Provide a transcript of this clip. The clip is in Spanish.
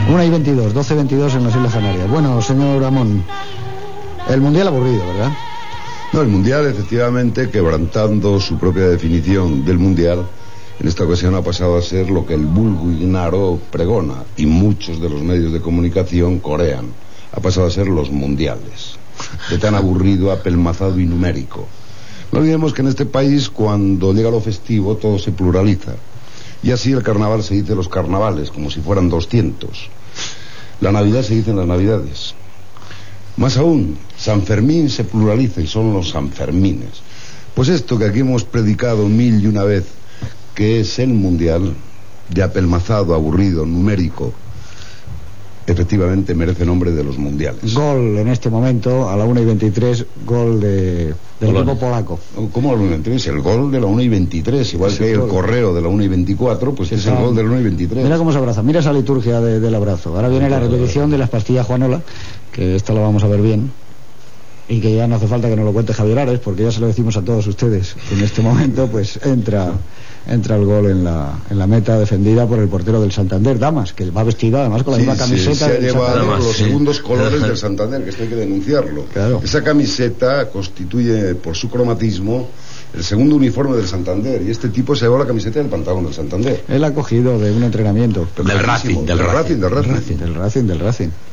1:22, 12:22 en las Islas Canarias. Bueno, señor Ramón, el Mundial aburrido, ¿verdad? No, el Mundial, efectivamente, quebrantando su propia definición del Mundial, en esta ocasión ha pasado a ser lo que el vulgo ignaro pregona y muchos de los medios de comunicación corean. Ha pasado a ser los mundiales, de tan aburrido, apelmazado y numérico. No olvidemos que en este país, cuando llega lo festivo, todo se pluraliza. Y así el carnaval se dice los carnavales, como si fueran 200. La Navidad se dice en las Navidades. Más aún, San Fermín se pluraliza y son los Sanfermines. Pues esto que aquí hemos predicado 1001 vez, que es el Mundial, de apelmazado, aburrido, numérico, efectivamente merece nombre de los mundiales. Gol en este momento, a la 1:23, gol del equipo polaco. ¿Cómo a la 1:23? El gol de la 1:23, igual Sí, que hay el correo de la 1:24, pues es el gol del 1:23. Mira cómo se abraza, mira esa liturgia del abrazo. Ahora viene la repetición de las pastillas Juanola, que esta la vamos a ver bien. Y que ya no hace falta que nos lo cuente Javier Ares, porque ya se lo decimos a todos ustedes. En este momento, pues entra el gol en la meta, defendida por el portero del Santander, Damas, que va vestido además con la misma camiseta. Se ha llevado Santander. los segundos colores del Santander, que esto hay que denunciarlo. Claro. Esa camiseta constituye, por su cromatismo, el segundo uniforme del Santander, y este tipo se llevó la camiseta del pantalón del Santander. Él ha cogido de un entrenamiento. Del Racing. Del Racing.